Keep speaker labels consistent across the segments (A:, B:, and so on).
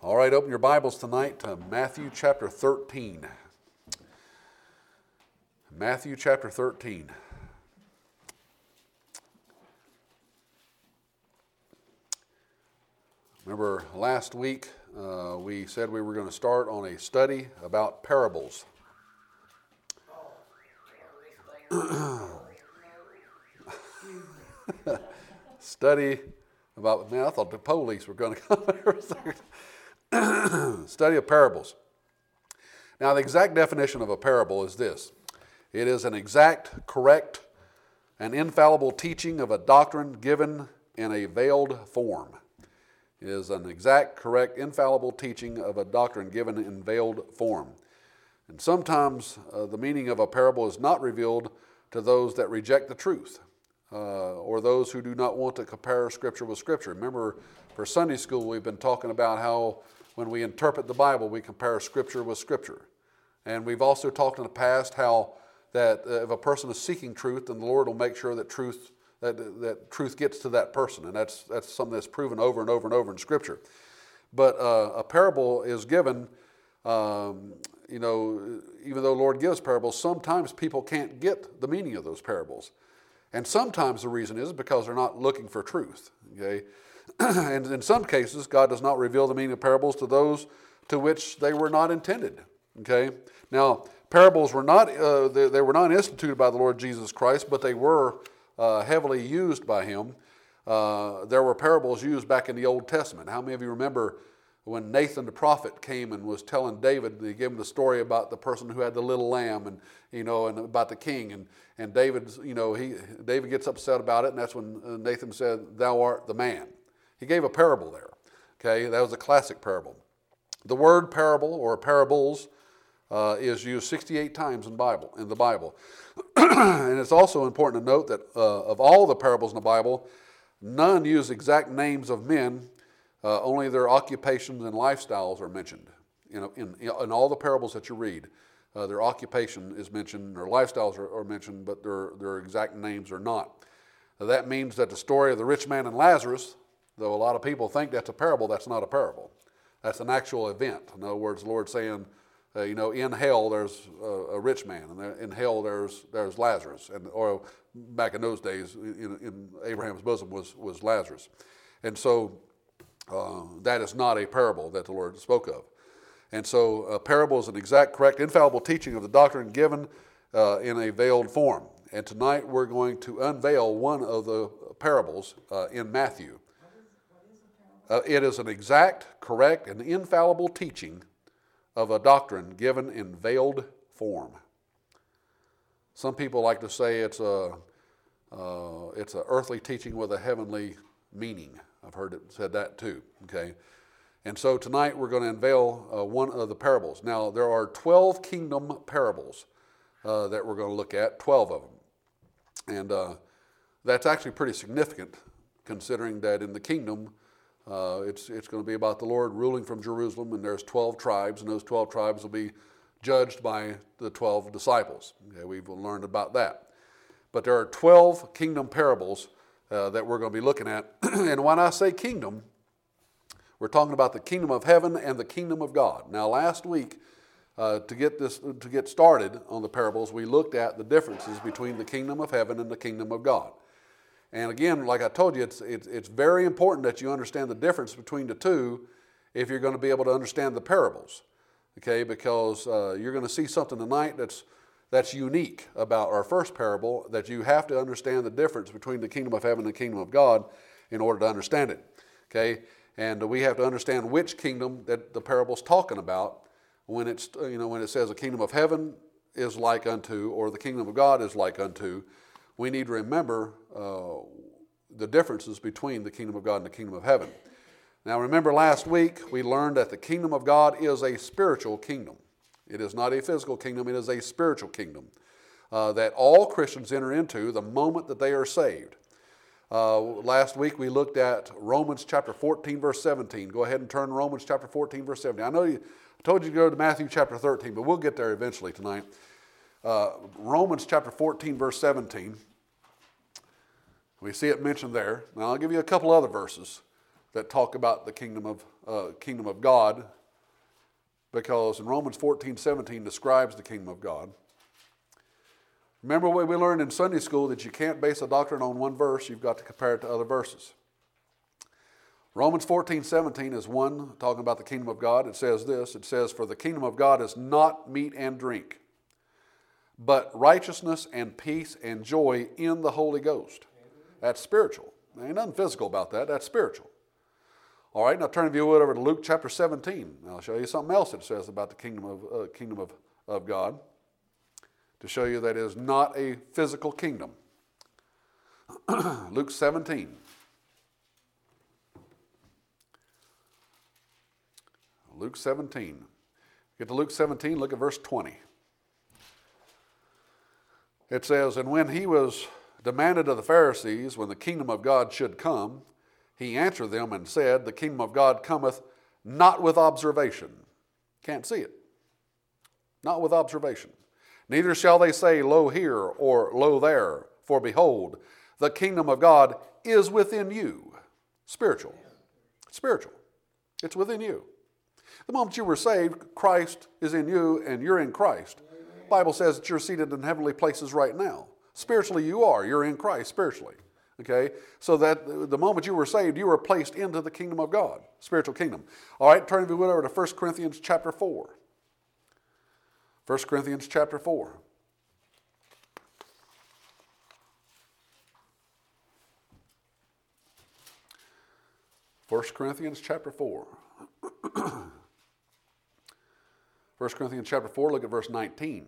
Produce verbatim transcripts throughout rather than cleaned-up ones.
A: All right, open your Bibles tonight to Matthew chapter thirteen. Matthew chapter thirteen. Remember last week uh, we said we were going to start on a study about parables. Study about, man, I thought the police were going to come here. Study of parables. Now, the exact definition of a parable is this. It is an exact, correct, and infallible teaching of a doctrine given in a veiled form. It is an exact, correct, infallible teaching of a doctrine given in veiled form. And sometimes uh, the meaning of a parable is not revealed to those that reject the truth, uh, or those who do not want to compare Scripture with Scripture. Remember, for Sunday school, we've been talking about how when we interpret the Bible, we compare Scripture with Scripture. And we've also talked in the past how that uh, if a person is seeking truth, then the Lord will make sure that truth that, that truth gets to that person. And that's that's something that's proven over and over and over in Scripture. But uh, a parable is given, um, you know, even though the Lord gives parables, sometimes people can't get the meaning of those parables. And sometimes the reason is because they're not looking for truth, okay? And in some cases, God does not reveal the meaning of parables to those to which they were not intended. Okay. Now, parables were not uh, they, they were not instituted by the Lord Jesus Christ, but they were uh, heavily used by Him. Uh, there were parables used back in the Old Testament. How many of you remember when Nathan the prophet came and was telling David? He gave him the story about the person who had the little lamb, and you know, and about the king, and and David, you know, he David gets upset about it, and that's when Nathan said, "Thou art the man." He gave a parable there, okay? That was a classic parable. The word parable or parables uh, is used sixty-eight times in Bible in the Bible. And it's also important to note that uh, of all the parables in the Bible, none use exact names of men, uh, only their occupations and lifestyles are mentioned. You know, in, in all the parables that you read, uh, their occupation is mentioned, their lifestyles are, are mentioned, but their, their exact names are not. Now, that means that the story of the rich man and Lazarus, though a lot of people think that's a parable, that's not a parable. That's an actual event. In other words, the Lord's saying, uh, you know, in hell there's a, a rich man, and in hell there's there's Lazarus. And or back in those days, in, in Abraham's bosom was was Lazarus, and so uh, that is not a parable that the Lord spoke of. And so, a parable is an exact, correct, infallible teaching of the doctrine given uh, in a veiled form. And tonight we're going to unveil one of the parables uh, in Matthew. Uh, it is an exact, correct, and infallible teaching of a doctrine given in veiled form. Some people like to say it's a uh, it's an earthly teaching with a heavenly meaning. I've heard it said that too. Okay, and so tonight we're going to unveil uh, one of the parables. Now there are twelve kingdom parables uh, that we're going to look at, twelve of them, and uh, that's actually pretty significant, considering that in the kingdom. Uh, it's it's going to be about the Lord ruling from Jerusalem, and there's twelve tribes, and those twelve tribes will be judged by the twelve disciples. Okay, we've learned about that. But there are twelve kingdom parables uh, that we're going to be looking at. And when I say kingdom, we're talking about the kingdom of heaven and the kingdom of God. Now, last week, uh, to get this to get started on the parables, we looked at the differences between the kingdom of heaven and the kingdom of God. And again, like I told you, it's, it's it's very important that you understand the difference between the two if you're going to be able to understand the parables, okay? Because uh, you're going to see something tonight that's that's unique about our first parable, that you have to understand the difference between the kingdom of heaven and the kingdom of God in order to understand it, okay? And we have to understand which kingdom that the parable's talking about when it's you know when it says the kingdom of heaven is like unto, or the kingdom of God is like unto. We need to remember uh, the differences between the kingdom of God and the kingdom of heaven. Now, remember last week we learned that the kingdom of God is a spiritual kingdom. It is not a physical kingdom, it is a spiritual kingdom uh, that all Christians enter into the moment that they are saved. Uh, last week we looked at Romans chapter fourteen, verse seventeen. Go ahead and turn to Romans chapter fourteen, verse seventeen. I know you, I told you to go to Matthew chapter thirteen, but we'll get there eventually tonight. Uh, Romans chapter fourteen, verse seventeen. We see it mentioned there. Now I'll give you a couple other verses that talk about the kingdom of uh, kingdom of God, because in Romans fourteen seventeen describes the kingdom of God. Remember what we learned in Sunday school, that you can't base a doctrine on one verse, you've got to compare it to other verses. Romans fourteen seventeen is one talking about the kingdom of God. It says this, it says, "For the kingdom of God is not meat and drink, but righteousness and peace and joy in the Holy Ghost." That's spiritual. There ain't nothing physical about that. That's spiritual. All right, now turn if you would over to Luke chapter seventeen. I'll show you something else it says about the kingdom of, uh, kingdom of, of God, to show you that it is not a physical kingdom. Luke seventeen. Luke seventeen. Get to Luke seventeen, look at verse twenty. It says, "And when he was demanded of the Pharisees when the kingdom of God should come, he answered them and said, The kingdom of God cometh not with observation." Can't see it. Not with observation. "Neither shall they say, Lo here, or Lo there. For behold, the kingdom of God is within you." Spiritual. Spiritual. It's within you. The moment you were saved, Christ is in you and you're in Christ. The Bible says that you're seated in heavenly places right now. Spiritually you are. You're in Christ spiritually. Okay? So that the moment you were saved, you were placed into the kingdom of God. Spiritual kingdom. All right, turn if you would over to First Corinthians chapter four. First Corinthians chapter four. First Corinthians chapter four. First Corinthians chapter four, look at verse nineteen.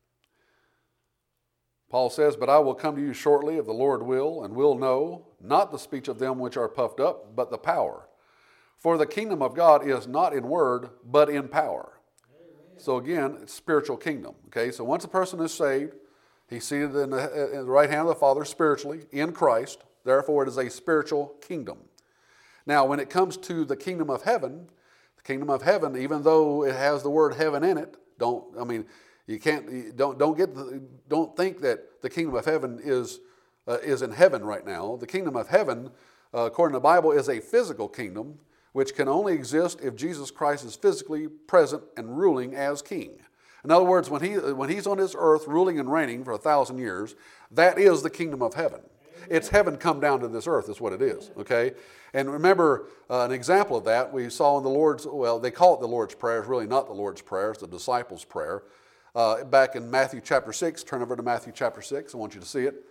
A: Paul says, "But I will come to you shortly, if the Lord will, and will know, not the speech of them which are puffed up, but the power. For the kingdom of God is not in word, but in power." Amen. So again, it's spiritual kingdom. Okay, so once a person is saved, he's seated in the, in the right hand of the Father spiritually, in Christ. Therefore, it is a spiritual kingdom. Now, when it comes to the kingdom of heaven, the kingdom of heaven, even though it has the word heaven in it, don't, I mean, you can't, you don't, don't get, the, don't think that the kingdom of heaven is, uh, is in heaven right now. The kingdom of heaven, uh, according to the Bible, is a physical kingdom, which can only exist if Jesus Christ is physically present and ruling as king. In other words, when, he, when he's on this earth ruling and reigning for a thousand years, that is the kingdom of heaven. It's heaven come down to this earth is what it is, okay? And remember, uh, an example of that we saw in the Lord's, well, they call it the Lord's Prayer. It's really not the Lord's Prayer. It's the disciples' prayer. Uh, back in Matthew chapter six, turn over to Matthew chapter six. I want you to see it.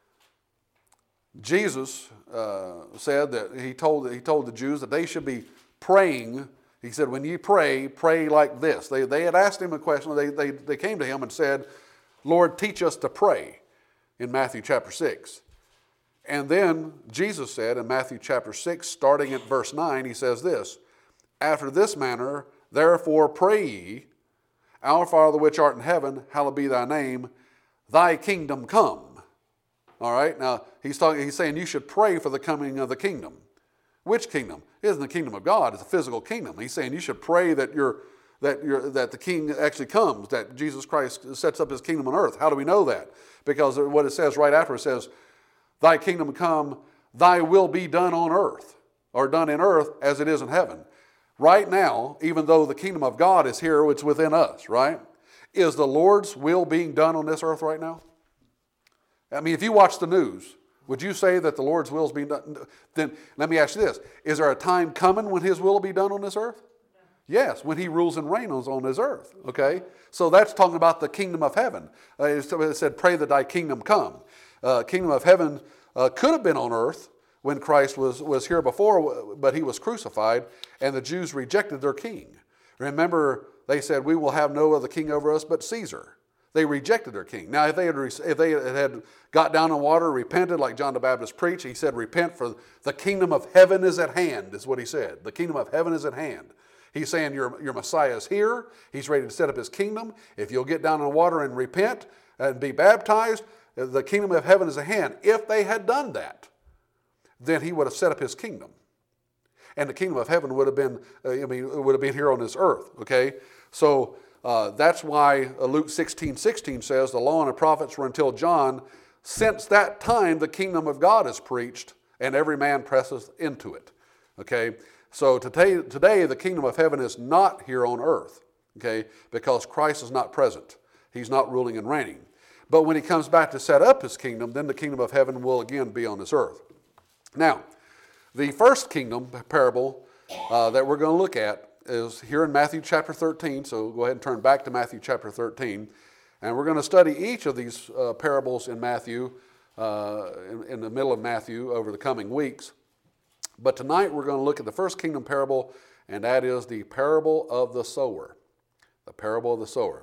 A: Jesus uh, said that he told, he told the Jews that they should be praying. He said, when you pray, pray like this. They, they had asked him a question. They, they, they came to him and said, Lord, teach us to pray, in Matthew chapter six. And then Jesus said in Matthew chapter six, starting at verse nine, he says this, "After this manner, therefore pray ye, Our Father which art in heaven, hallowed be thy name, thy kingdom come." All right, now he's talking. He's saying you should pray for the coming of the kingdom. Which kingdom? It isn't the kingdom of God. It's a physical kingdom. He's saying you should pray that you're, that you're, that the king actually comes, that Jesus Christ sets up his kingdom on earth. How do we know that? Because what it says right after, it says, "Thy kingdom come, thy will be done on earth," or done in earth as it is in heaven. Right now, even though the kingdom of God is here, it's within us, right? Is the Lord's will being done on this earth right now? I mean, if you watch the news, would you say that the Lord's will is being done? Then let me ask you this. Is there a time coming when his will will be done on this earth? Yes, when he rules and reigns on this earth, okay? So that's talking about the kingdom of heaven. Uh, it said, "Pray that thy kingdom come." Uh, kingdom of heaven uh, could have been on earth when Christ was, was here before, but he was crucified, and the Jews rejected their king. Remember, they said, "We will have no other king over us but Caesar." They rejected their king. Now, if they had, if they had got down in water, repented like John the Baptist preached, he said, "Repent, for the kingdom of heaven is at hand," is what he said. The kingdom of heaven is at hand. He's saying your, your Messiah is here. He's ready to set up his kingdom. If you'll get down in water and repent and be baptized, the kingdom of heaven is at hand. If they had done that, then he would have set up his kingdom. And the kingdom of heaven would have been, uh, I mean, would have been here on this earth, okay? So uh, that's why Luke sixteen sixteen says, "The law and the prophets were until John. Since that time, the kingdom of God is preached, and every man presseth into it." Okay? So today, today the kingdom of heaven is not here on earth, okay, because Christ is not present. He's not ruling and reigning. But when he comes back to set up his kingdom, then the kingdom of heaven will again be on this earth. Now, the first kingdom parable uh, that we're going to look at is here in Matthew chapter thirteen. So go ahead and turn back to Matthew chapter thirteen. And we're going to study each of these uh, parables in Matthew, uh, in, in the middle of Matthew over the coming weeks. But tonight we're going to look at the first kingdom parable, and that is the parable of the sower. The parable of the sower.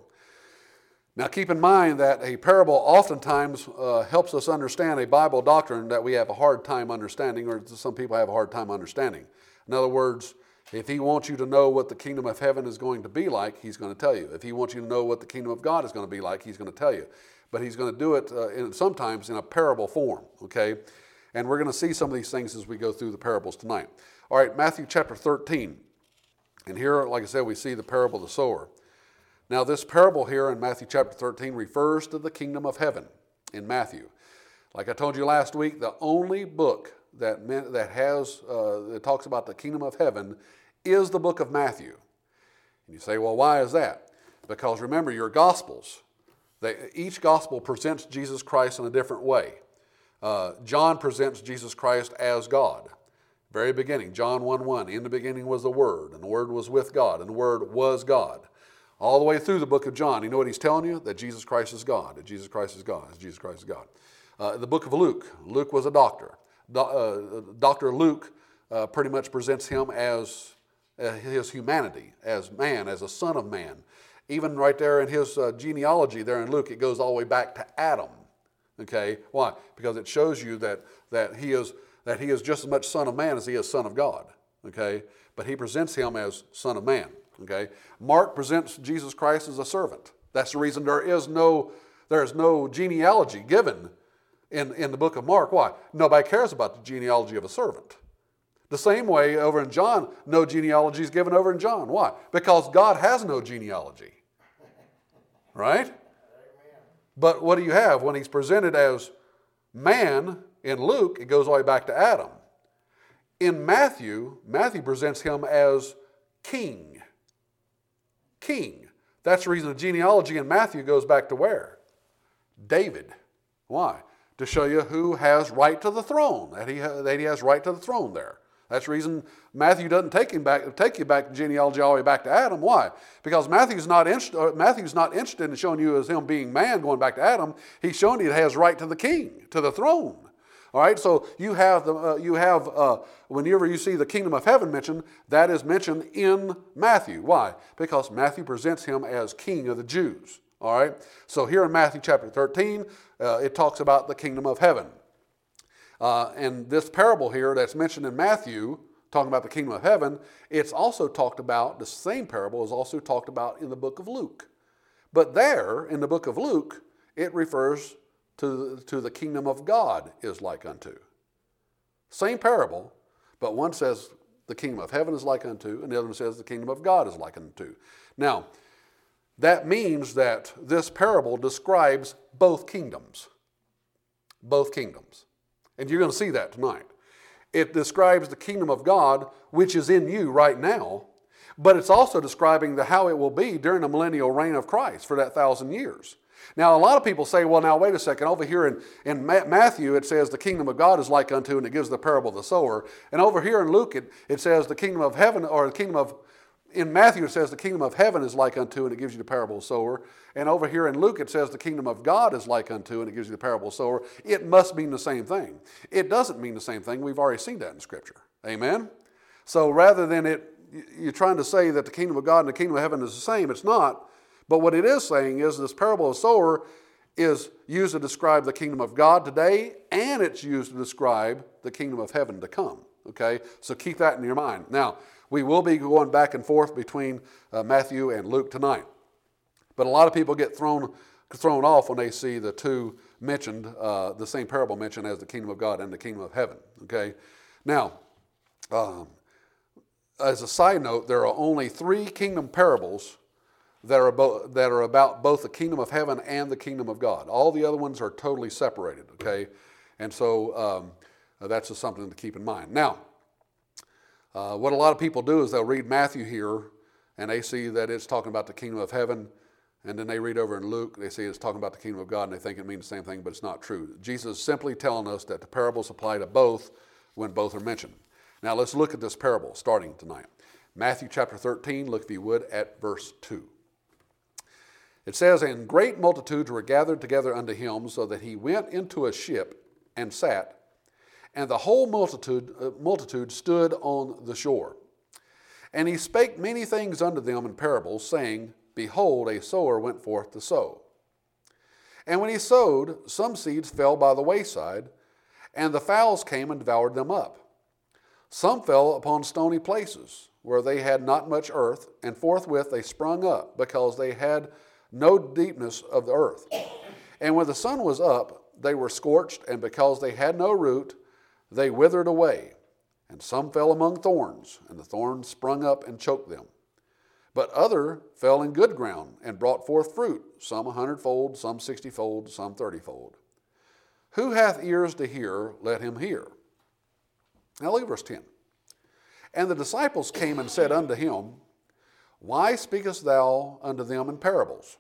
A: Now keep in mind that a parable oftentimes uh, helps us understand a Bible doctrine that we have a hard time understanding, or some people have a hard time understanding. In other words, if he wants you to know what the kingdom of heaven is going to be like, he's going to tell you. If he wants you to know what the kingdom of God is going to be like, he's going to tell you. But he's going to do it uh, in, sometimes in a parable form, okay? And we're going to see some of these things as we go through the parables tonight. All right, Matthew chapter thirteen. And here, like I said, we see the parable of the sower. Now, this parable here in Matthew chapter thirteen refers to the kingdom of heaven in Matthew. Like I told you last week, the only book that meant, that has uh, that talks about the kingdom of heaven is the book of Matthew. And you say, well, why is that? Because remember, your Gospels, they, each Gospel presents Jesus Christ in a different way. Uh, John presents Jesus Christ as God. Very beginning, John one one, in the beginning was the Word, and the Word was with God, and the Word was God. All the way through the book of John, you know what he's telling you? That Jesus Christ is God, that Jesus Christ is God, that Jesus Christ is God. Uh, the book of Luke, Luke was a doctor. Do, uh, Doctor Luke uh, pretty much presents him as uh, his humanity, as man, as a son of man. Even right there in his uh, genealogy there in Luke, it goes all the way back to Adam. Okay, why? Because it shows you that that he is that he is just as much son of man as he is son of God. Okay, but he presents him as son of man. Okay, Mark presents Jesus Christ as a servant. That's the reason there is no there is no genealogy given in in the book of Mark. Why? Nobody cares about the genealogy of a servant. The same way over in John, no genealogy is given over in John. Why? Because God has no genealogy. Right? But what do you have? When he's presented as man in Luke, it goes all the way back to Adam. In Matthew, Matthew presents him as king. King. That's the reason the genealogy in Matthew goes back to where? David. Why? To show you who has right to the throne, that he, that he has right to the throne there. That's the reason Matthew doesn't take him back, take you back to genealogy all the way back to Adam. Why? Because Matthew's not, inst- Matthew's not interested in showing you as him being man going back to Adam. He's showing you that he has right to the king, to the throne. All right, so you have, the, uh, you have uh, whenever you see the kingdom of heaven mentioned, that is mentioned in Matthew. Why? Because Matthew presents him as king of the Jews. All right, so here in Matthew chapter thirteen, uh, it talks about the kingdom of heaven. Uh, and this parable here that's mentioned in Matthew, talking about the kingdom of heaven, it's also talked about, the same parable is also talked about in the book of Luke. But there, in the book of Luke, it refers to, to the kingdom of God is like unto. Same parable, but one says the kingdom of heaven is like unto, and the other one says the kingdom of God is like unto. Now, that means that this parable describes both kingdoms. Both kingdoms. And you're going to see that tonight. It describes the kingdom of God, which is in you right now, but it's also describing the how it will be during the millennial reign of Christ for that thousand years. Now, a lot of people say, well, now, wait a second. Over here in, in Matthew, it says the kingdom of God is like unto, and it gives the parable of the sower. And over here in Luke, it, it says the kingdom of heaven, or the kingdom of, in Matthew, it says the kingdom of heaven is like unto, and it gives you the parable of the sower. And over here in Luke, it says the kingdom of God is like unto, and it gives you the parable of the sower. It must mean the same thing. It doesn't mean the same thing. We've already seen that in Scripture. Amen? So rather than it, you're trying to say that the kingdom of God and the kingdom of heaven is the same, it's not. But what it is saying is this parable of the sower is used to describe the kingdom of God today, and it's used to describe the kingdom of heaven to come. Okay? So keep that in your mind. Now, we will be going back and forth between uh, Matthew and Luke tonight. But a lot of people get thrown thrown off when they see the two mentioned, uh, the same parable mentioned as the kingdom of God and the kingdom of heaven. Okay? Now, um, as a side note, there are only three kingdom parables that are, about, that are about both the kingdom of heaven and the kingdom of God. All the other ones are totally separated, okay? And so um, that's just something to keep in mind. Now, Uh, what a lot of people do is they'll read Matthew here, and they see that it's talking about the kingdom of heaven, and then they read over in Luke, they see it's talking about the kingdom of God, and they think it means the same thing, but it's not true. Jesus is simply telling us that the parables apply to both when both are mentioned. Now let's look at this parable starting tonight. Matthew chapter thirteen, look if you would at verse two. It says, "And great multitudes were gathered together unto him, so that he went into a ship and sat, and the whole multitude, uh, multitude stood on the shore. And he spake many things unto them in parables, saying, Behold, a sower went forth to sow. And when he sowed, some seeds fell by the wayside, and the fowls came and devoured them up. Some fell upon stony places, where they had not much earth, and forthwith they sprung up, because they had no deepness of the earth. And when the sun was up, they were scorched, and because they had no root, they withered away. And some fell among thorns, and the thorns sprung up and choked them. But other fell in good ground, and brought forth fruit, some a hundredfold, some sixtyfold, some thirtyfold. Who hath ears to hear, let him hear." Now look at verse ten. "And the disciples came and said unto him, Why speakest thou unto them in parables?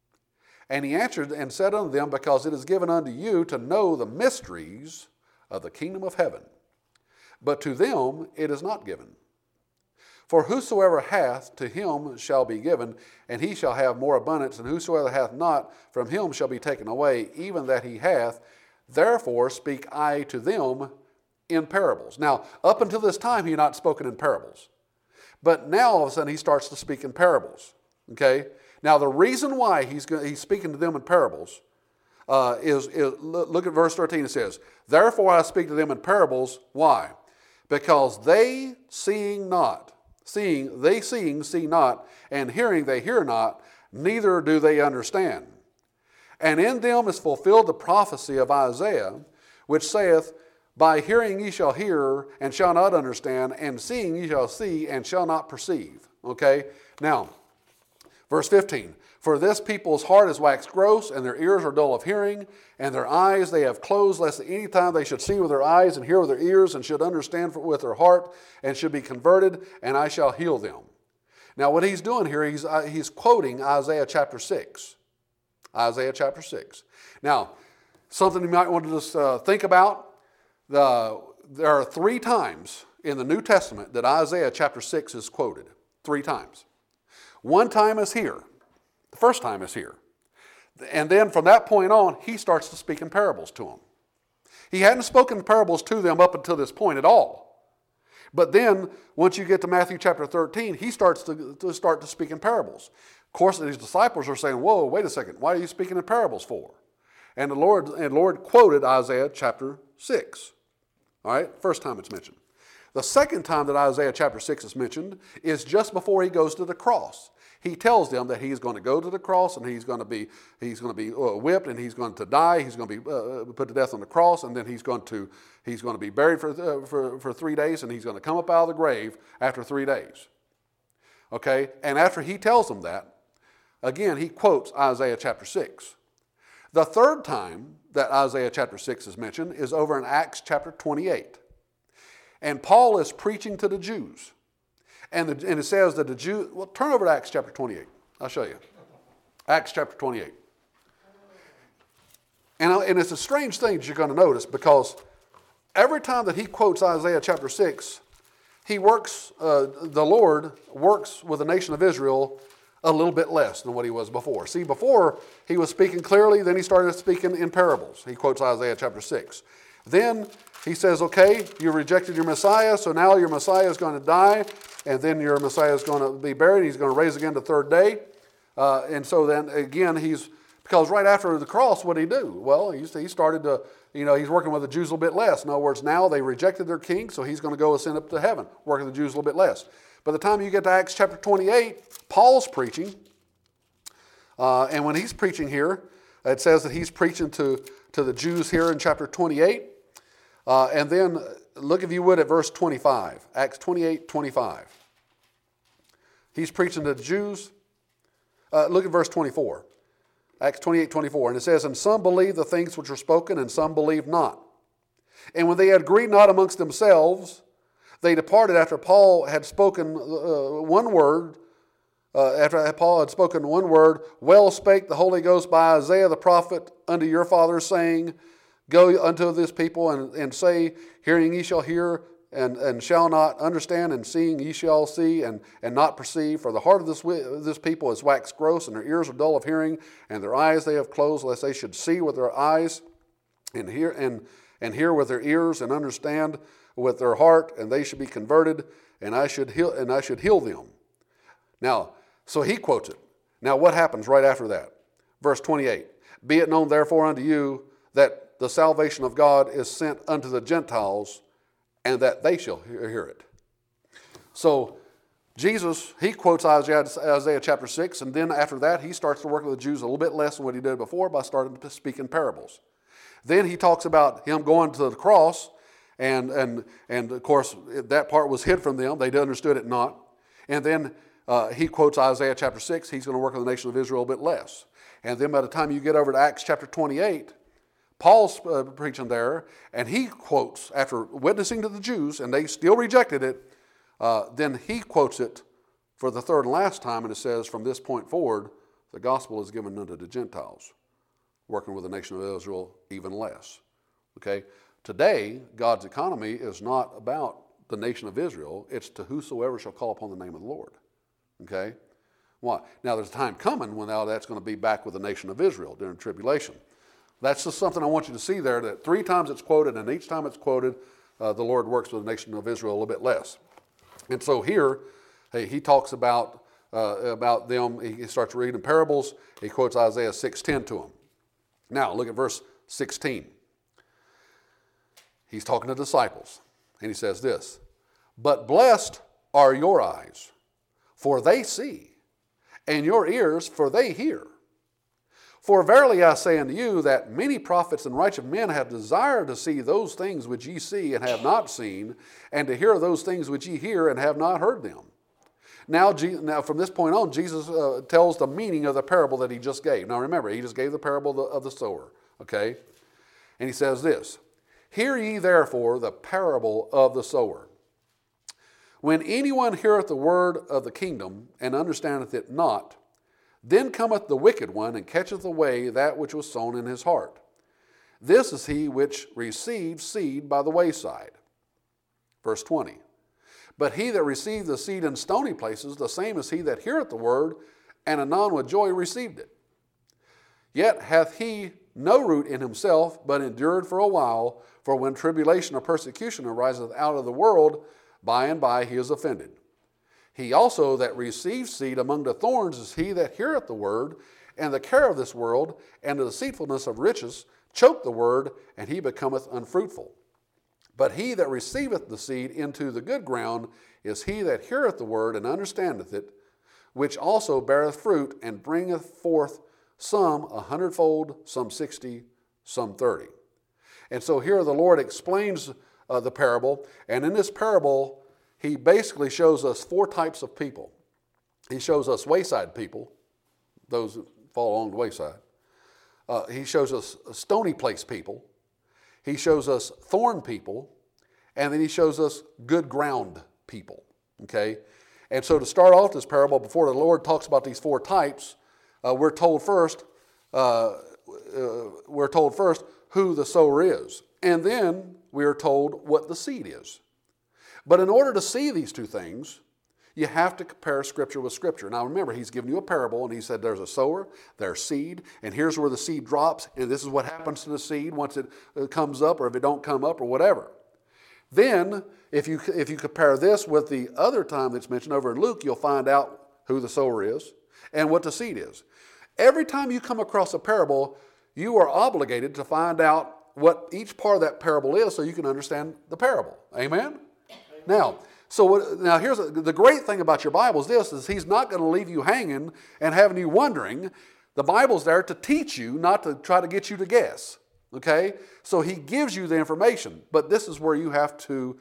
A: And he answered and said unto them, Because it is given unto you to know the mysteries of the kingdom of heaven, but to them it is not given. For whosoever hath, to him shall be given, and he shall have more abundance, and whosoever hath not, from him shall be taken away, even that he hath. Therefore speak I to them in parables." Now, up until this time, he had not spoken in parables. But now, all of a sudden, he starts to speak in parables. Okay? Now, the reason why he's, he's speaking to them in parables uh, is, is, look at verse thirteen, it says, "Therefore I speak to them in parables." Why? "Because they seeing not, seeing, they seeing see not, and hearing they hear not, neither do they understand. And in them is fulfilled the prophecy of Isaiah, which saith, By hearing ye shall hear, and shall not understand, and seeing ye shall see, and shall not perceive." Okay? Now, verse fifteen. "For this people's heart is waxed gross, and their ears are dull of hearing, and their eyes they have closed, lest at any time they should see with their eyes, and hear with their ears, and should understand with their heart, and should be converted, and I shall heal them." Now, what he's doing here, he's, uh, he's quoting Isaiah chapter six. Isaiah chapter six. Now, something you might want to just uh, think about. The, there are three times in the New Testament that Isaiah chapter six is quoted. Three times. One time is here. The first time is here. And then from that point on, he starts to speak in parables to them. He hadn't spoken parables to them up until this point at all. But then, once you get to Matthew chapter thirteen, he starts to, to start to speak in parables. Of course, his disciples are saying, "Whoa, wait a second. Why are you speaking in parables for?" And the Lord, and Lord quoted Isaiah chapter six. All right, first time it's mentioned. The second time that Isaiah chapter six is mentioned is just before he goes to the cross. He tells them that he's going to go to the cross, and he's going to be he's going to be uh, whipped, and he's going to die. He's going to be uh, put to death on the cross, and then he's going to he's going to be buried for uh, for for three days, and he's going to come up out of the grave after three days. Okay, and after he tells them that, again he quotes Isaiah chapter six. The third time that Isaiah chapter six is mentioned is over in Acts chapter twenty-eight. And Paul is preaching to the Jews. And, the, and it says that the Jews, well, turn over to Acts chapter twenty-eight. I'll show you. Acts chapter twenty-eight. And, and it's a strange thing that you're going to notice, because every time that he quotes Isaiah chapter six, he works, uh, the Lord works with the nation of Israel a little bit less than what he was before. See, before he was speaking clearly, then he started speaking in parables. He quotes Isaiah chapter six. Then he says, okay, you rejected your Messiah, so now your Messiah is going to die, and then your Messiah is going to be buried. He's going to raise again the third day. Uh, and so then again, he's, because right after the cross, what did he do? Well, he, he started to, you know, he's working with the Jews a little bit less. In other words, now they rejected their king, so he's going to go ascend up to heaven, working with the Jews a little bit less. By the time you get to Acts chapter twenty-eight, Paul's preaching. Uh, and when he's preaching here, it says that he's preaching to, to the Jews here in chapter twenty-eight. Uh, and then look, if you would, at verse twenty-five. Acts twenty-eight, twenty-five. He's preaching to the Jews. Uh, look at verse twenty-four. Acts twenty-eight, twenty-four. And it says, and some believed the things which were spoken, and some believed not. And when they had agreed not amongst themselves, They departed after Paul had spoken uh, one word, uh, after Paul had spoken one word, well spake the Holy Ghost by Isaiah the prophet unto your fathers, saying, Go unto this people and, and say, hearing ye shall hear, and, and shall not understand, and seeing ye shall see, and, and not perceive. For the heart of this, this people is waxed gross, and their ears are dull of hearing, and their eyes they have closed, lest they should see with their eyes, and hear and, and hear with their ears, and understand with their heart, and they should be converted, and I should heal, and I should heal them. Now, so he quotes it. Now what happens right after that? Verse twenty-eight. Be it known therefore unto you that the salvation of God is sent unto the Gentiles, and that they shall hear it. So Jesus, he quotes Isaiah, Isaiah chapter six, and then after that he starts to work with the Jews a little bit less than what he did before by starting to speak in parables. Then he talks about him going to the cross, and, and, and of course that part was hid from them. They understood it not. And then uh, he quotes Isaiah chapter six. He's going to work with the nation of Israel a bit less. And then by the time you get over to Acts chapter twenty-eight, Paul's uh, preaching there, and he quotes, after witnessing to the Jews, and they still rejected it, uh, then he quotes it for the third and last time, and it says, from this point forward, the gospel is given unto the Gentiles, working with the nation of Israel even less. Okay? Today, God's economy is not about the nation of Israel. It's to whosoever shall call upon the name of the Lord. Okay? Why? Now, there's a time coming when now that's going to be back with the nation of Israel during tribulation. That's just something I want you to see there, that three times it's quoted, and each time it's quoted, uh, the Lord works with the nation of Israel a little bit less. And so here, hey, he talks about, uh, about them. He starts reading parables. He quotes Isaiah six ten to them. Now, look at verse sixteen. He's talking to disciples, and he says this, But blessed are your eyes, for they see, and your ears, for they hear. For verily I say unto you, that many prophets and righteous men have desired to see those things which ye see and have not seen, and to hear those things which ye hear and have not heard them. Now, now from this point on, Jesus uh, tells the meaning of the parable that he just gave. Now remember, he just gave the parable of the, of the sower, okay? And he says this, Hear ye therefore the parable of the sower. When anyone heareth the word of the kingdom, and understandeth it not, then cometh the wicked one, and catcheth away that which was sown in his heart. This is he which received seed by the wayside. Verse twenty. But he that received the seed in stony places, the same is he that heareth the word, and anon with joy received it. Yet hath he no root in himself, but endured for a while. For when tribulation or persecution ariseth out of the world, by and by he is offended. He also that receives seed among the thorns is he that heareth the word, and the care of this world, and the deceitfulness of riches, choke the word, and he becometh unfruitful. But he that receiveth the seed into the good ground is he that heareth the word, and understandeth it, which also beareth fruit, and bringeth forth some a hundredfold, some sixty, some thirty. And so here the Lord explains uh, the parable, and in this parable, he basically shows us four types of people. He shows us wayside people, those that fall along the wayside. Uh, he shows us stony place people. He shows us thorn people. And then he shows us good ground people. Okay? And so to start off this parable, before the Lord talks about these four types, uh, we're told first, uh, uh, we're told first who the sower is. And then we are told what the seed is. But in order to see these two things, you have to compare Scripture with Scripture. Now remember, he's given you a parable, and he said there's a sower, there's seed, and here's where the seed drops, and this is what happens to the seed once it comes up, or if it don't come up, or whatever. Then, if you, if you compare this with the other time that's mentioned over in Luke, you'll find out who the sower is and what the seed is. Every time you come across a parable, you are obligated to find out what each part of that parable is so you can understand the parable. Amen? Now, so what, now here's a, the great thing about your Bible is this, is he's not going to leave you hanging and having you wondering. The Bible's there to teach you, not to try to get you to guess. Okay? So he gives you the information, but this is where you have to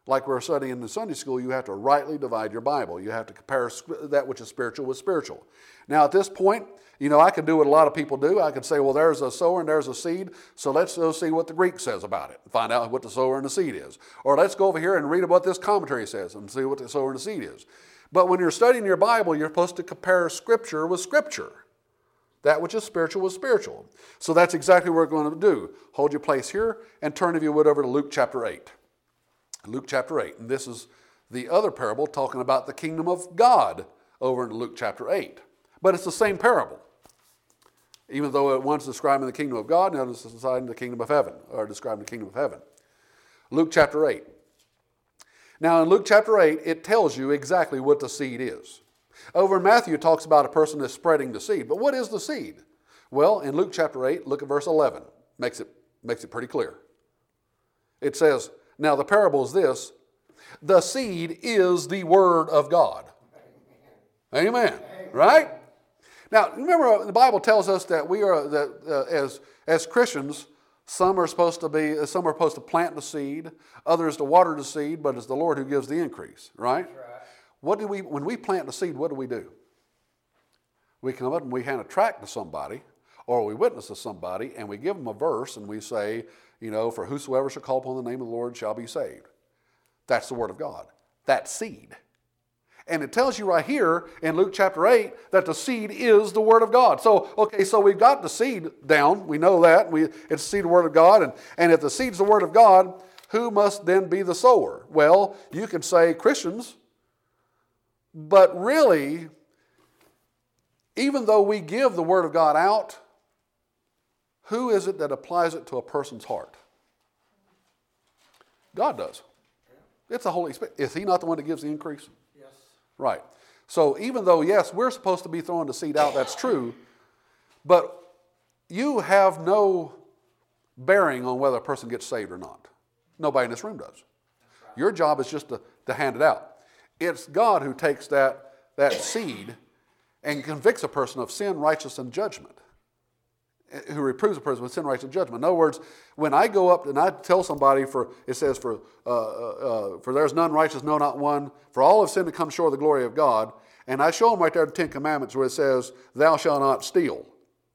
A: Like we're studying in the Sunday school, you have to rightly divide your Bible. You have to compare that which is spiritual with spiritual. Now at this point, you know, I can do what a lot of people do. I can say, well, there's a sower and there's a seed, so let's go see what the Greek says about it and find out what the sower and the seed is. Or let's go over here and read what this commentary says and see what the sower and the seed is. But when you're studying your Bible, you're supposed to compare Scripture with Scripture. That which is spiritual with spiritual. So that's exactly what we're going to do. Hold your place here and turn, if you would, over to Luke chapter eight. Luke chapter eight. And this is the other parable talking about the kingdom of God over in Luke chapter eight. But it's the same parable. Even though one's describing the kingdom of God and the other is describing the kingdom of heaven, or describing the kingdom of heaven. Luke chapter eight. Now in Luke chapter eight, it tells you exactly what the seed is. Over in Matthew, it talks about a person that's spreading the seed. But what is the seed? Well, in Luke chapter eight, look at verse eleven. Makes it, makes it pretty clear. It says, now the parable is this: the seed is the word of God. Amen. Amen. Right? Now, remember, the Bible tells us that we are, that uh, as, as Christians, some are supposed to be, some are supposed to plant the seed, others to water the seed, but it's the Lord who gives the increase, right? Right. What do we, when we plant the seed, what do we do? We come up and we hand a tract to somebody, or we witness to somebody, and we give them a verse, and we say, you know, for whosoever shall call upon the name of the Lord shall be saved. That's the word of God. That's seed. And it tells you right here in Luke chapter eight that the seed is the word of God. So, okay, so we've got the seed down. We know that. We, it's the seed, the word of God. And, and if the seed's the word of God, who must then be the sower? Well, you can say Christians. But really, even though we give the word of God out, who is it that applies it to a person's heart? God does. It's the Holy Spirit. Is he not the one that gives the increase? Yes. Right. So even though, yes, we're supposed to be throwing the seed out, that's true, but you have no bearing on whether a person gets saved or not. Nobody in this room does. Your job is just to, to hand it out. It's God who takes that, that seed and convicts a person of sin, righteousness, and judgment. Who reproves a person with sin, righteousness, and judgment. In other words, when I go up and I tell somebody, for it says, for uh, uh, for there's none righteous, no, not one. For all have sinned to come short of the glory of God. And I show them right there the Ten Commandments where it says, thou shalt not steal.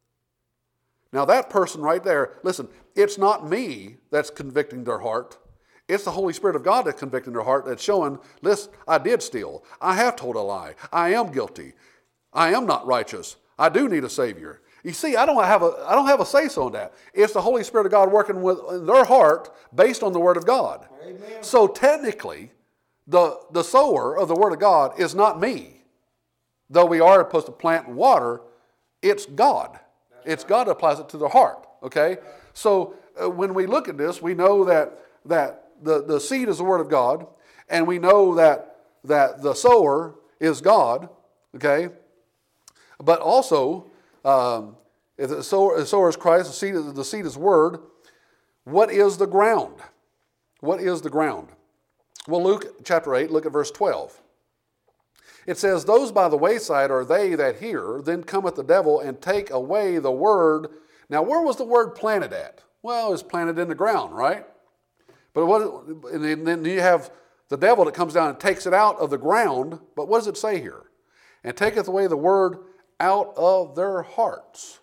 A: Now that person right there, listen, it's not me that's convicting their heart. It's the Holy Spirit of God that's convicting their heart, that's showing, listen, I did steal. I have told a lie. I am guilty. I am not righteous. I do need a Savior. You see, I don't have a, I don't have a say-so in that. It's the Holy Spirit of God working with their heart based on the Word of God. Amen. So technically, the, the sower of the Word of God is not me. Though we are supposed to plant and water, it's God. That's it's right. God that applies it to their heart. Okay? So uh, when we look at this, we know that, that the, the seed is the Word of God, and we know that, that the sower is God. Okay? But also, Um, if the sower, the sower is Christ, the seed, the seed is Word. What is the ground? What is the ground? Well, Luke chapter eight, look at verse twelve. It says, those by the wayside are they that hear, then cometh the devil and take away the word. Now, where was the word planted at? Well, it was planted in the ground, right? But what? And then you have the devil that comes down and takes it out of the ground. But what does it say here? And taketh away the word out of their hearts.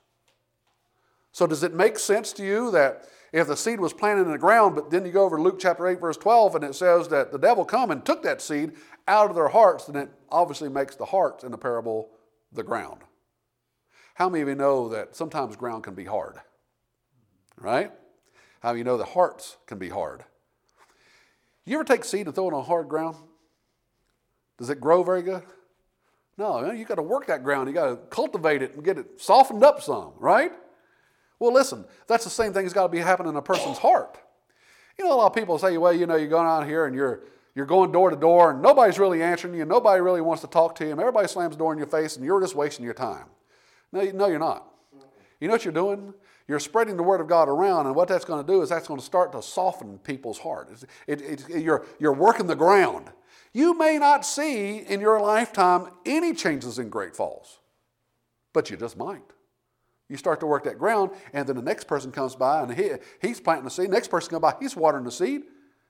A: So does it make sense to you that if the seed was planted in the ground, but then you go over to Luke chapter eight, verse twelve, and it says that the devil come and took that seed out of their hearts, then it obviously makes the hearts in the parable the ground. How many of you know that sometimes ground can be hard? Right? How many of you know that hearts can be hard? You ever take seed and throw it on hard ground? Does it grow very good? No, you got to work that ground. You got to cultivate it and get it softened up some, right? Well, listen, that's the same thing that's got to be happening in a person's heart. You know, a lot of people say, well, you know, you're going out here and you're you're going door to door and nobody's really answering you. Nobody really wants to talk to you. And everybody slams the door in your face and you're just wasting your time. No, no, you're not. You know what you're doing? You're spreading the Word of God around, and what that's going to do is that's going to start to soften people's heart. It, it, it, you're, you're working the ground. You may not see in your lifetime any changes in Great Falls, but you just might. You start to work that ground, and then the next person comes by, and he, he's planting the seed. The next person comes by, he's watering the seed.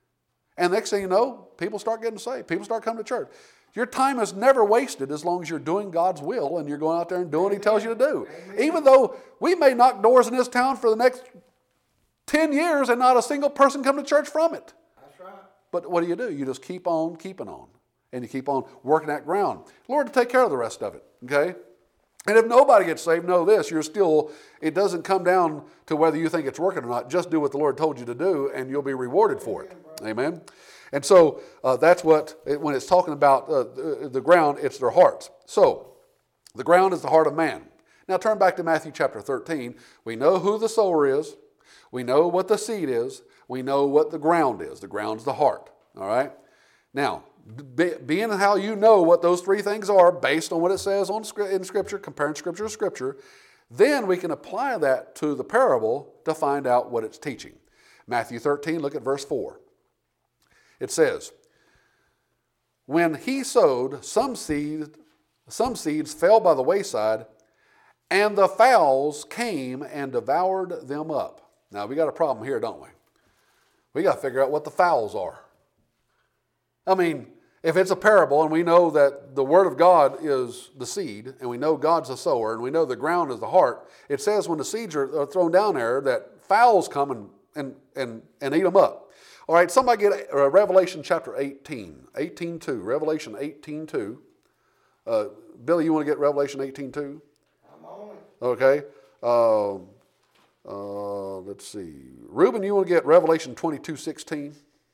A: And next thing you know, people start getting saved. People start coming to church. Your time is never wasted as long as you're doing God's will and you're going out there and doing what He tells you to do. Amen. Even though we may knock doors in this town for the next ten years and not a single person come to church from it.
B: That's right.
A: But what do you do? You just keep on keeping on. And you keep on working that ground. Lord to take care of the rest of it. Okay? And if nobody gets saved, know this, you're still, it doesn't come down to whether you think it's working or not. Just do what the Lord told you to do and you'll be rewarded for it. Amen. Amen. And so uh, that's what, it, when it's talking about uh, the, the ground, it's their hearts. So the ground is the heart of man. Now turn back to Matthew chapter thirteen. We know who the sower is. We know what the seed is. We know what the ground is. The ground is the heart. All right? Now, be, being how you know what those three things are based on what it says on, in Scripture, comparing Scripture to Scripture, then we can apply that to the parable to find out what it's teaching. Matthew thirteen, look at verse four. It says, when he sowed, some seed, some seeds fell by the wayside, and the fowls came and devoured them up. Now, we got a problem here, don't we? We got to figure out what the fowls are. I mean, if it's a parable and we know that the Word of God is the seed, and we know God's the sower, and we know the ground is the heart, it says when the seeds are thrown down there that fowls come and, and, and, and eat them up. All right, somebody get uh, Revelation chapter eighteen, eighteen two, Revelation eighteen two. Uh, Billy, you want to get Revelation eighteen two?
B: I'm on it.
A: Okay. Uh, uh, let's see. Reuben, you want to get Revelation twenty-two sixteen?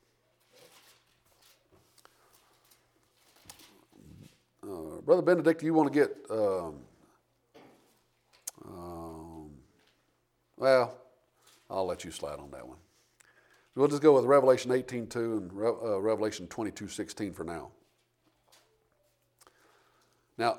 A: Uh, Brother Benedict, you want to get, um, um, well, I'll let you slide on that one. We'll just go with Revelation eighteen two and Re- uh, Revelation twenty-two sixteen for now. Now,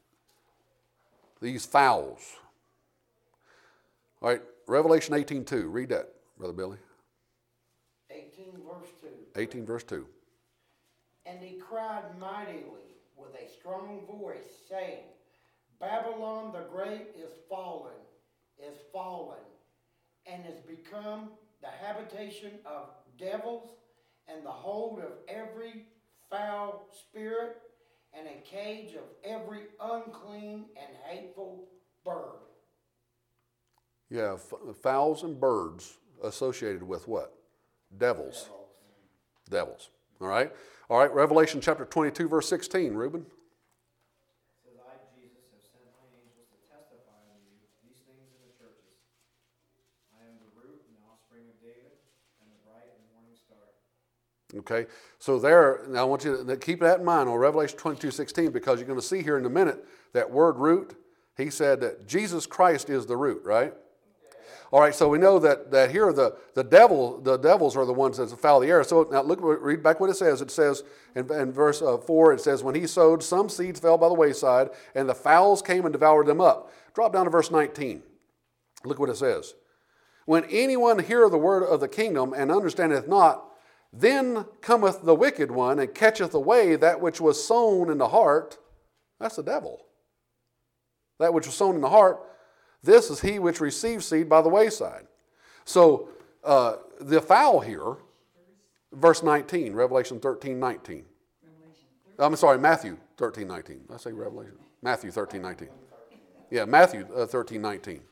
A: these fowls. All right, Revelation eighteen two. Read that, Brother Billy.
B: eighteen verse two.
A: eighteen verse two.
B: And he cried mightily with a strong voice, saying, Babylon the Great is fallen, is fallen, and is become the habitation of devils, and the hold of every foul spirit, and a cage of every unclean and hateful bird.
A: Yeah, f- fowls and birds associated with what? Devils.
B: Devils.
A: Devils. All right? All right, Revelation chapter twenty-two, verse sixteen. Reuben?
C: It says, I, Jesus, have sent my angels to testify unto you these things in the churches. I am the root and the offspring of David, and the bright and morning star.
A: Okay, so there, now I want you to keep that in mind on Revelation twenty-two sixteen, because you're going to see here in a minute that word root. He said that Jesus Christ is the root, right? All right, so we know that, that here the, the devil, the devils are the ones that foul the air. So now look, read back what it says. It says in, in verse uh, four, it says, when he sowed, some seeds fell by the wayside, and the fowls came and devoured them up. Drop down to verse nineteen. Look what it says. When anyone heareth the word of the kingdom and understandeth not, then cometh the wicked one and catcheth away that which was sown in the heart. That's the devil. That which was sown in the heart. This is he which receives seed by the wayside. So uh, the fowl here, verse nineteen, Revelation thirteen nineteen. I'm sorry, Matthew thirteen nineteen. Did I say Revelation? Matthew thirteen nineteen. Yeah, Matthew uh, thirteen nineteen.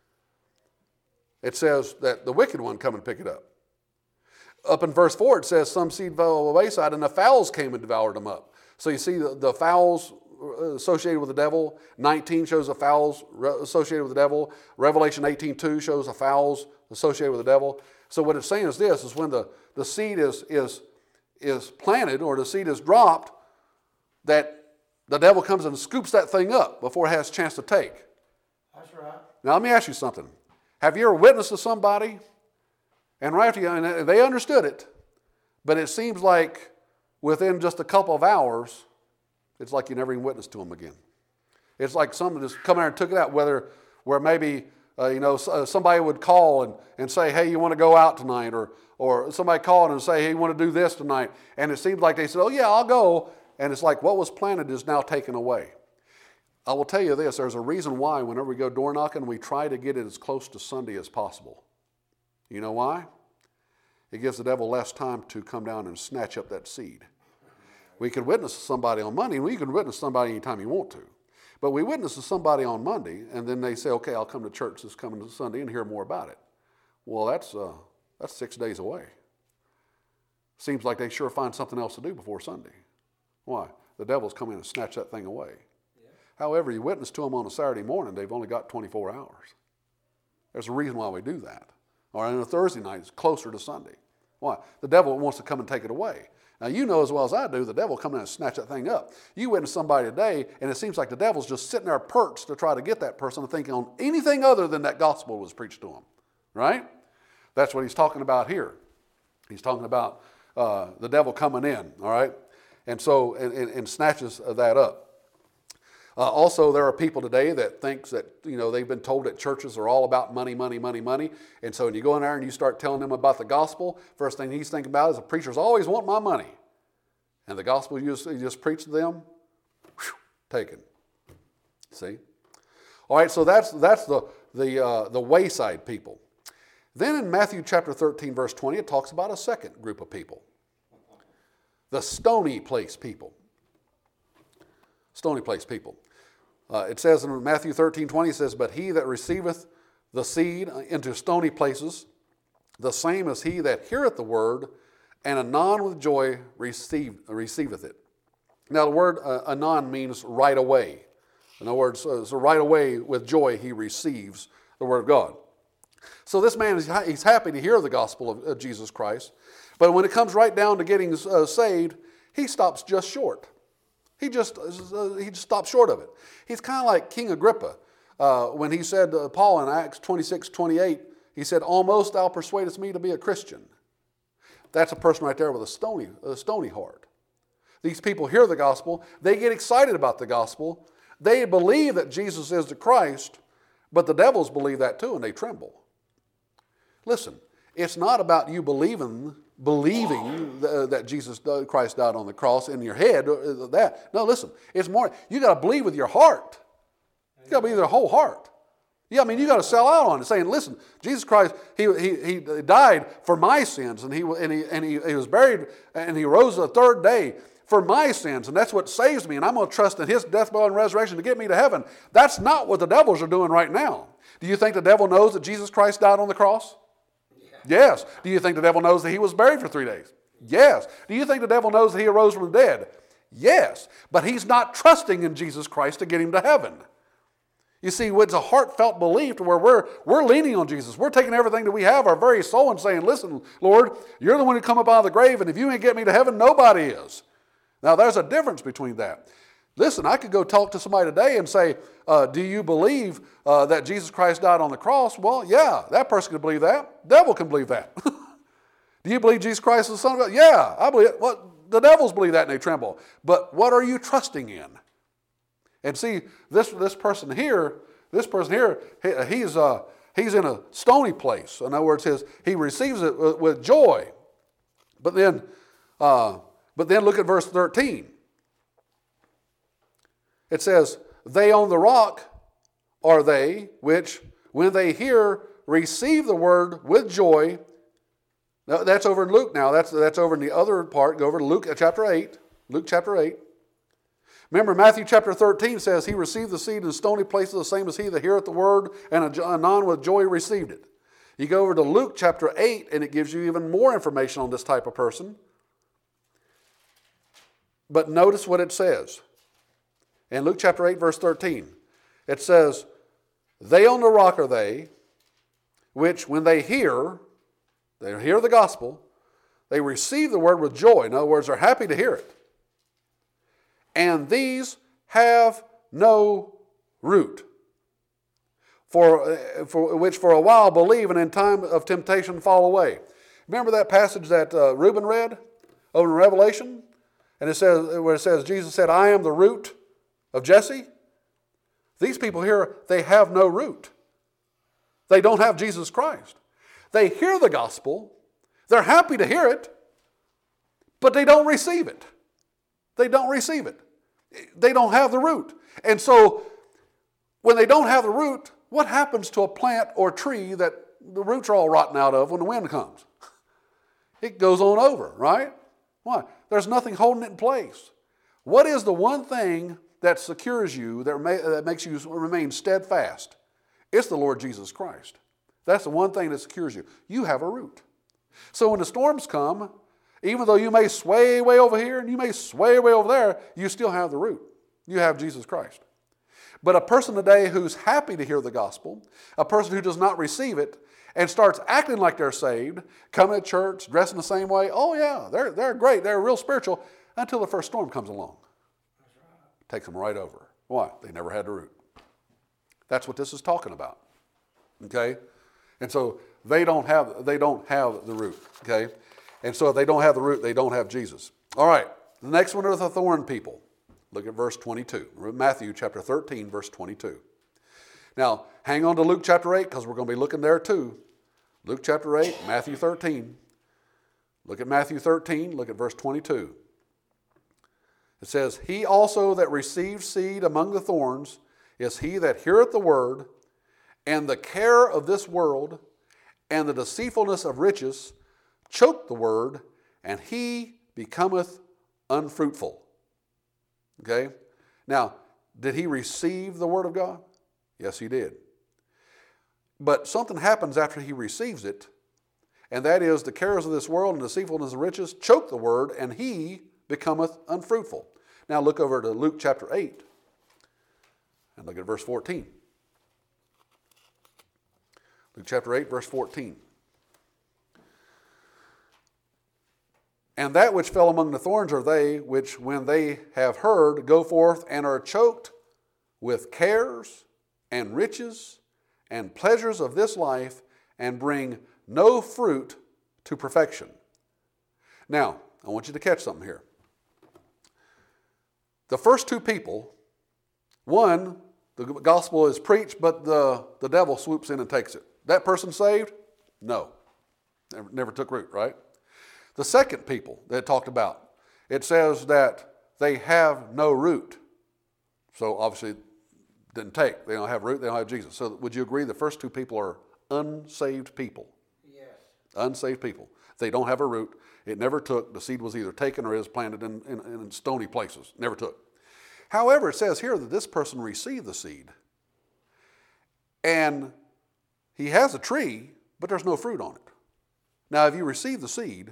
A: It says that the wicked one come and pick it up. Up in verse four, it says some seed fell by the wayside, and the fowls came and devoured them up. So you see the, the fowls associated with the devil. nineteen shows the fowls associated with the devil. Revelation eighteen two shows the fowls associated with the devil. So what it's saying is this, is when the, the seed is, is, is planted or the seed is dropped, that the devil comes and scoops that thing up before it has a chance to take.
B: That's right.
A: Now let me ask you something. Have you ever witnessed to somebody and right after you, and they understood it, but it seems like within just a couple of hours, it's like you never even witnessed to them again. It's like someone just come there and took it out, whether where maybe uh, you know somebody would call and, and say, hey, you want to go out tonight? Or or somebody called and say, hey, you want to do this tonight? And it seems like they said, oh yeah, I'll go. And it's like what was planted is now taken away. I will tell you this, there's a reason why whenever we go door knocking, we try to get it as close to Sunday as possible. You know why? It gives the devil less time to come down and snatch up that seed. We could witness to somebody on Monday, and we can witness to somebody anytime you want to. But we witness to somebody on Monday, and then they say, okay, I'll come to church this coming Sunday and hear more about it. Well, that's, uh, that's six days away. Seems like they sure find something else to do before Sunday. Why? The devil's come in and snatched that thing away. Yeah. However, you witness to them on a Saturday morning, they've only got twenty-four hours. There's a reason why we do that. Or on a Thursday night, it's closer to Sunday. Why? The devil wants to come and take it away. Now, you know as well as I do, the devil will come in and snatch that thing up. You witness somebody today, and it seems like the devil's just sitting there perched to try to get that person to think on anything other than that gospel was preached to them. Right? That's what he's talking about here. He's talking about uh, the devil coming in, all right? And so, and, and, and snatches that up. Uh, also, there are people today that thinks that, you know, they've been told that churches are all about money, money, money, money. And so when you go in there and you start telling them about the gospel, first thing he's thinking about is the preachers always want my money. And the gospel you just, you just preach to them, whew, taken. See? All right, so that's that's the, the, uh, the wayside people. Then in Matthew chapter thirteen, verse twenty, it talks about a second group of people. The stony place people. Stony place people. Uh, it says in Matthew thirteen twenty, it says, but he that receiveth the seed into stony places, the same as he that heareth the word, and anon with joy receive, receiveth it. Now the word uh, anon means right away. In other words, uh, so right away with joy he receives the word of God. So this man, is he's happy to hear the gospel of, of Jesus Christ, but when it comes right down to getting uh, saved, he stops just short. He just, uh, he just stops short of it. He's kind of like King Agrippa. Uh, when he said, uh, Paul in Acts twenty-six twenty-eight, he said, almost thou persuadest me to be a Christian. That's a person right there with a stony, a stony heart. These people hear the gospel. They get excited about the gospel. They believe that Jesus is the Christ, but the devils believe that too, and they tremble. Listen, it's not about you believing believing that Jesus Christ died on the cross in your head. That no, listen, it's more. You got to believe with your heart. You got to believe with your whole heart. Yeah, I mean, you got to sell out on it, saying, "Listen, Jesus Christ, he he he died for my sins, and he and he and he, he was buried, and he rose the third day for my sins, and that's what saves me. And I'm going to trust in His death, burial, and resurrection to get me to heaven." That's not what the devils are doing right now. Do you think the devil knows that Jesus Christ died on the cross? Yes. Do you think the devil knows that He was buried for three days? Yes. Do you think the devil knows that He arose from the dead? Yes. But he's not trusting in Jesus Christ to get him to heaven. You see, it's a heartfelt belief where we're, we're leaning on Jesus. We're taking everything that we have, our very soul, and saying, listen, Lord, you're the one who come up out of the grave, and if you ain't get me to heaven, nobody is. Now, there's a difference between that. Listen, I could go talk to somebody today and say, uh, do you believe uh, that Jesus Christ died on the cross? Well, yeah, that person can believe that. The devil can believe that. Do you believe Jesus Christ is the Son of God? Yeah, I believe it. Well, the devils believe that and they tremble. But what are you trusting in? And see, this this person here, this person here, he, he's uh, he's in a stony place. In other words, his, he receives it with, with joy. But then, uh, but then look at verse thirteen. It says, they on the rock are they which, when they hear, receive the word with joy. Now, that's over in Luke now. That's, that's over in the other part. Go over to Luke chapter eight. Luke chapter eight. Remember, Matthew chapter thirteen says, he received the seed in stony places, the same as he that heareth the word, and anon with joy received it. You go over to Luke chapter eight, and it gives you even more information on this type of person. But notice what it says. In Luke chapter eight, verse thirteen, it says, they on the rock are they, which when they hear, they hear the gospel, they receive the word with joy. In other words, they're happy to hear it. And these have no root, for, for which for a while believe, and in time of temptation fall away. Remember that passage that uh, Reuben read over in Revelation? And it says, where it says, Jesus said, I am the root of Jesse? These people here, they have no root. They don't have Jesus Christ. They hear the gospel. They're happy to hear it, but they don't receive it. They don't receive it. They don't have the root. And so, when they don't have the root, what happens to a plant or tree that the roots are all rotten out of when the wind comes? it goes on over, right? Why? There's nothing holding it in place. What is the one thing that secures you, that, may, that makes you remain steadfast? It's the Lord Jesus Christ. That's the one thing that secures you. You have a root. So when the storms come, even though you may sway way over here and you may sway way over there, you still have the root. You have Jesus Christ. But a person today who's happy to hear the gospel, a person who does not receive it, and starts acting like they're saved, coming to church, dressing the same way, oh yeah, they're, they're great, they're real spiritual, until the first storm comes along. That's right. Takes them right over. Why? They never had the root. That's what this is talking about. Okay? And so they don't have, they don't have the root. Okay? And so if they don't have the root, they don't have Jesus. All right. The next one are the thorn people. Look at verse twenty-two. Matthew chapter thirteen, verse twenty-two. Now, hang on to Luke chapter eight, because we're going to be looking there too. Luke chapter eight, Matthew thirteen. Look at Matthew thirteen, look at verse twenty-two. It says, he also that received seed among the thorns is he that heareth the word, and the care of this world, and the deceitfulness of riches, choke the word, and he becometh unfruitful. Okay? Now, did he receive the word of God? Yes, he did. But something happens after he receives it, and that is the cares of this world and deceitfulness of riches choke the word, and he becometh unfruitful. Now look over to Luke chapter eight, and look at verse fourteen. Luke chapter eight, verse fourteen. And that which fell among the thorns are they which, when they have heard, go forth and are choked with cares and riches and pleasures of this life, and bring no fruit to perfection. Now, I want you to catch something here. The first two people, one, the gospel is preached, but the, the devil swoops in and takes it. That person saved? No. Never, never took root, right? The second people that it talked about, it says that they have no root. So obviously didn't take. They don't have root, they don't have Jesus. So would you agree the first two people are unsaved people?
B: Yes.
A: Unsaved people. They don't have a root. It never took. The seed was either taken or is planted in, in, in stony places. Never took. However, it says here that this person received the seed. And he has a tree, but there's no fruit on it. Now, if you receive the seed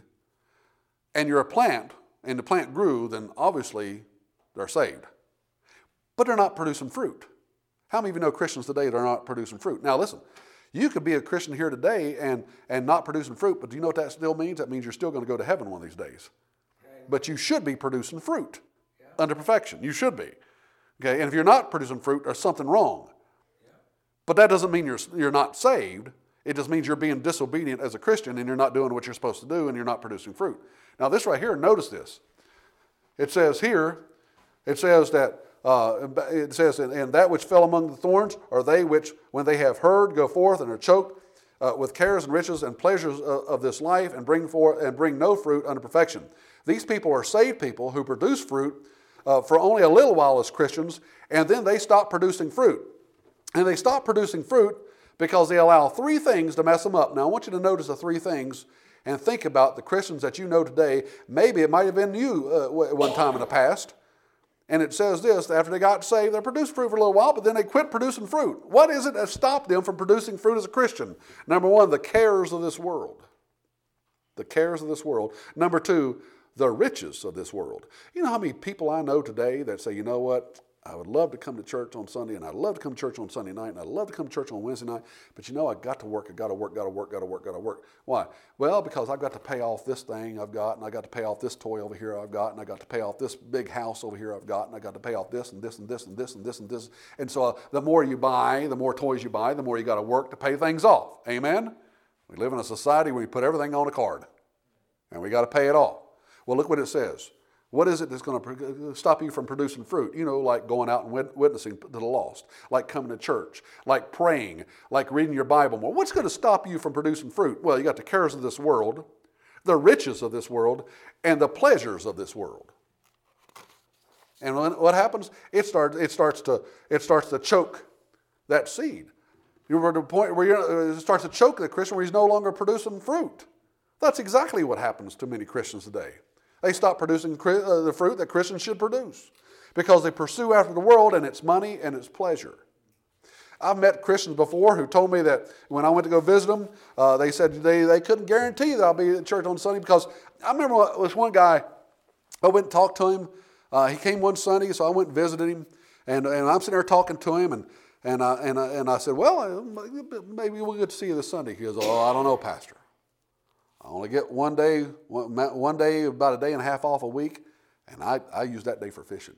A: and you're a plant and the plant grew, then obviously they're saved. But they're not producing fruit. How many of you know Christians today that are not producing fruit? Now listen, you could be a Christian here today and, and not producing fruit, but do you know what that still means? That means you're still going to go to heaven one of these days. Okay. But you should be producing fruit yeah. under perfection. You should be. Okay, and if you're not producing fruit, there's something wrong. Yeah. But that doesn't mean you're, you're not saved. It just means you're being disobedient as a Christian and you're not doing what you're supposed to do and you're not producing fruit. Now this right here, notice this. It says here, it says that Uh, it says, and that which fell among the thorns are they which, when they have heard, go forth and are choked uh, with cares and riches and pleasures of, of this life, and bring forth and bring no fruit unto perfection. These people are saved people who produce fruit uh, for only a little while as Christians, and then they stop producing fruit. And they stop producing fruit because they allow three things to mess them up. Now I want you to notice the three things and think about the Christians that you know today. Maybe it might have been you uh, one time in the past. And it says this, after they got saved, they produced fruit for a little while, but then they quit producing fruit. What is it that stopped them from producing fruit as a Christian? Number one, the cares of this world. The cares of this world. Number two, the riches of this world. You know how many people I know today that say, you know what, I would love to come to church on Sunday, and I'd love to come to church on Sunday night, and I'd love to come to church on Wednesday night, but you know, I got to work, I got to work, got to work, got to work, got to work. Why? Well, because I've got to pay off this thing I've got, and I got to pay off this toy over here I've got, and I got to pay off this big house over here I've got, and I got to pay off this and this and this and this and this and this. And so uh, the more you buy, the more toys you buy, the more you got to work to pay things off. Amen? We live in a society where we put everything on a card, and we got to pay it off. Well, look what it says. What is it that's going to stop you from producing fruit? You know, like going out and witnessing to the lost, like coming to church, like praying, like reading your Bible more. What's going to stop you from producing fruit? Well, you got the cares of this world, the riches of this world, and the pleasures of this world. And when, what happens? It starts. It starts to. It starts to choke that seed. You're at the point where you're, it starts to choke the Christian, where he's no longer producing fruit. That's exactly what happens to many Christians today. They stop producing the fruit that Christians should produce because they pursue after the world and its money and its pleasure. I've met Christians before who told me that when I went to go visit them, uh, they said they, they couldn't guarantee that I'll be at church on Sunday because I remember this one guy, I went and talked to him. Uh, he came one Sunday, so I went and visited him, and, and I'm sitting there talking to him, and and I, and, I, and I said, well, maybe we'll get to see you this Sunday. He goes, oh, I don't know, Pastor. I only get one day, one, one day, about a day and a half off a week, and I, I use that day for fishing.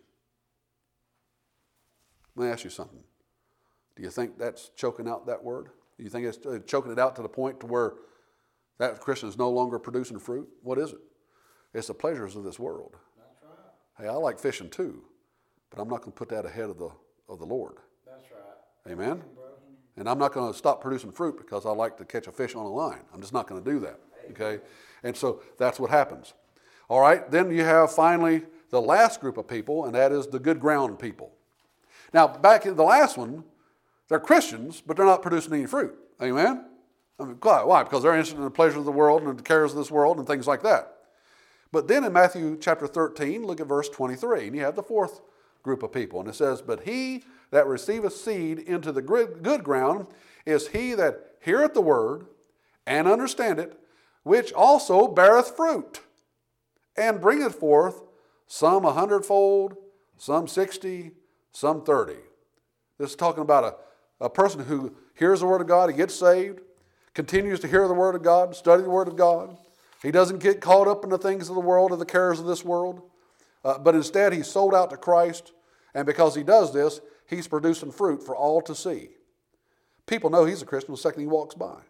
A: Let me ask you something. Do you think that's choking out that word? Do you think it's choking it out to the point to where that Christian is no longer producing fruit? What is it? It's the pleasures of this world.
B: That's right.
A: Hey, I like fishing too, but I'm not going to put that ahead of the of the Lord.
B: That's right.
A: Amen?
B: Amen, bro.
A: And I'm not going to stop producing fruit because I like to catch a fish on a line. I'm just not going to do that. Okay? And so that's what happens. All right, then you have finally the last group of people, and that is the good ground people. Now, back in the last one, they're Christians, but they're not producing any fruit. Amen? I mean, why? Because they're interested in the pleasures of the world and the cares of this world and things like that. But then in Matthew chapter thirteen, look at verse twenty-three, and you have the fourth group of people. And it says, but he that receiveth seed into the good ground is he that heareth the word and understandeth, which also beareth fruit, and bringeth forth some a hundredfold, some sixty, some thirty. This is talking about a, a person who hears the word of God, he gets saved, continues to hear the word of God, study the word of God. He doesn't get caught up in the things of the world or the cares of this world, uh, but instead he's sold out to Christ, and because he does this, he's producing fruit for all to see. People know he's a Christian the second he walks by.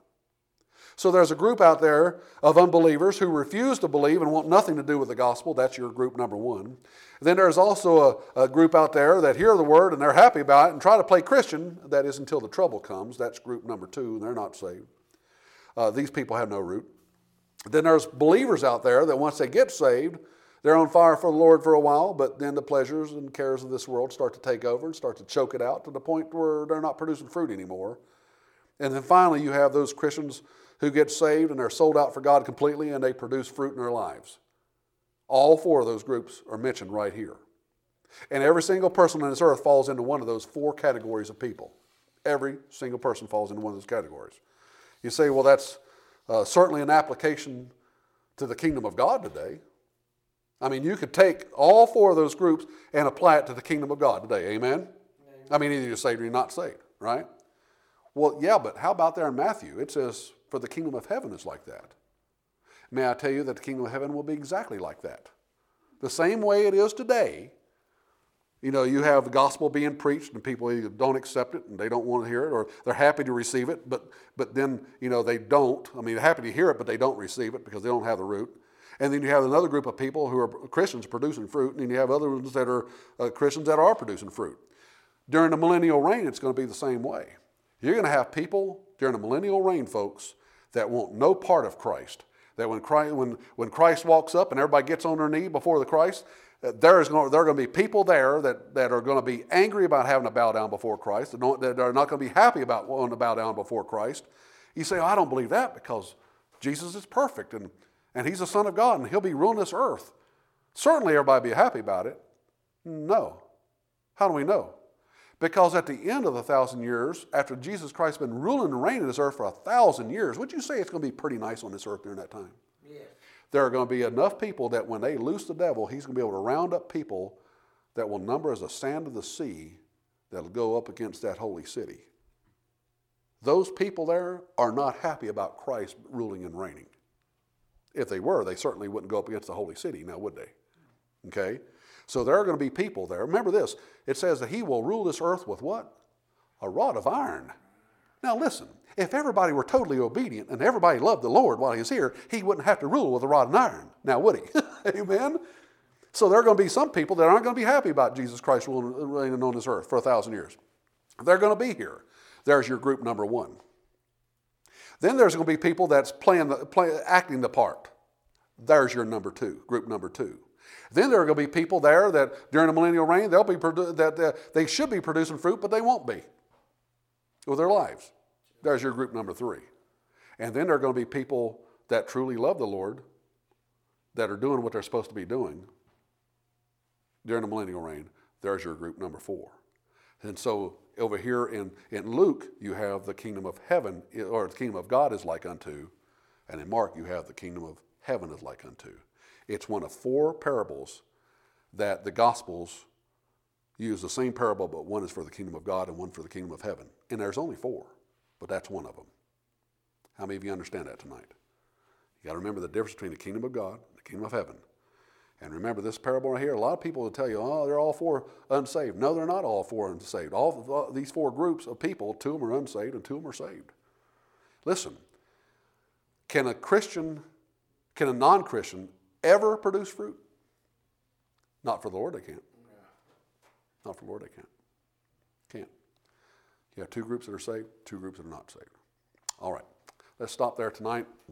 A: So there's a group out there of unbelievers who refuse to believe and want nothing to do with the gospel. That's your group number one. Then there's also a, a group out there that hear the word and they're happy about it and try to play Christian. That is until the trouble comes. That's group number two, and they're not saved. Uh, these people have no root. Then there's believers out there that once they get saved, they're on fire for the Lord for a while, but then the pleasures and cares of this world start to take over and start to choke it out to the point where they're not producing fruit anymore. And then finally you have those Christians who get saved and they're sold out for God completely and they produce fruit in their lives. All four of those groups are mentioned right here. And every single person on this earth falls into one of those four categories of people. Every single person falls into one of those categories. You say, well, that's uh, certainly an application to the kingdom of God today. I mean, you could take all four of those groups and apply it to the kingdom of God today. Amen? Amen. I mean, either you're saved or you're not saved, right? Well, yeah, but how about there in Matthew? It says, for the kingdom of heaven is like that. May I tell you that the kingdom of heaven will be exactly like that. The same way it is today. You know, you have the gospel being preached and people either don't accept it and they don't want to hear it, or they're happy to receive it, but but then, you know, they don't. I mean, they're happy to hear it, but they don't receive it because they don't have the root. And then you have another group of people who are Christians producing fruit, and then you have other ones that are uh, Christians that are producing fruit. During the millennial reign, it's going to be the same way. You're going to have people during the millennial reign, folks, that want no part of Christ. That when Christ, when, when Christ walks up and everybody gets on their knee before the Christ, uh, there, is going, there are going to be people there that, that are going to be angry about having to bow down before Christ, that, don't, that are not going to be happy about wanting to bow down before Christ. You say, oh, I don't believe that because Jesus is perfect and, and he's the Son of God and he'll be ruling this earth. Certainly everybody will be happy about it. No. How do we know? Because at the end of the thousand years, after Jesus Christ has been ruling and reigning this earth for a thousand years, would you say it's going to be pretty nice on this earth during that time?
B: Yes.
A: There are going to be enough people that when they loose the devil, he's going to be able to round up people that will number as the sand of the sea that will go up against that holy city. Those people there are not happy about Christ ruling and reigning. If they were, they certainly wouldn't go up against the holy city, now would they? Okay? So there are going to be people there. Remember this. It says that he will rule this earth with what? A rod of iron. Now listen, if everybody were totally obedient and everybody loved the Lord while he was here, he wouldn't have to rule with a rod of iron. Now would he? Amen? So there are going to be some people that aren't going to be happy about Jesus Christ ruling reigning on this earth for a thousand years. They're going to be here. There's your group number one. Then there's going to be people that's playing the, play, acting the part. There's your number two, group number two. Then there are going to be people there that during the millennial reign, they'll be produ- that uh, they should be producing fruit, but they won't be with their lives. There's your group number three. And then there are going to be people that truly love the Lord, that are doing what they're supposed to be doing during the millennial reign, there's your group number four. And so over here in, in Luke, you have the kingdom of heaven, or the kingdom of God is like unto, and in Mark, you have the kingdom of heaven is like unto. It's one of four parables that the Gospels use the same parable, but one is for the kingdom of God and one for the kingdom of heaven. And there's only four, but that's one of them. How many of you understand that tonight? You got to remember the difference between the kingdom of God and the kingdom of heaven. And remember this parable right here, a lot of people will tell you, oh, they're all four unsaved. No, they're not all four unsaved. All, all these four groups of people, two of them are unsaved and two of them are saved. Listen, can a Christian, can a non-Christian ever produce fruit? Not for the Lord, they can't. Not for the Lord, they can't. Can't. You have two groups that are saved, two groups that are not saved. All right, let's stop there tonight.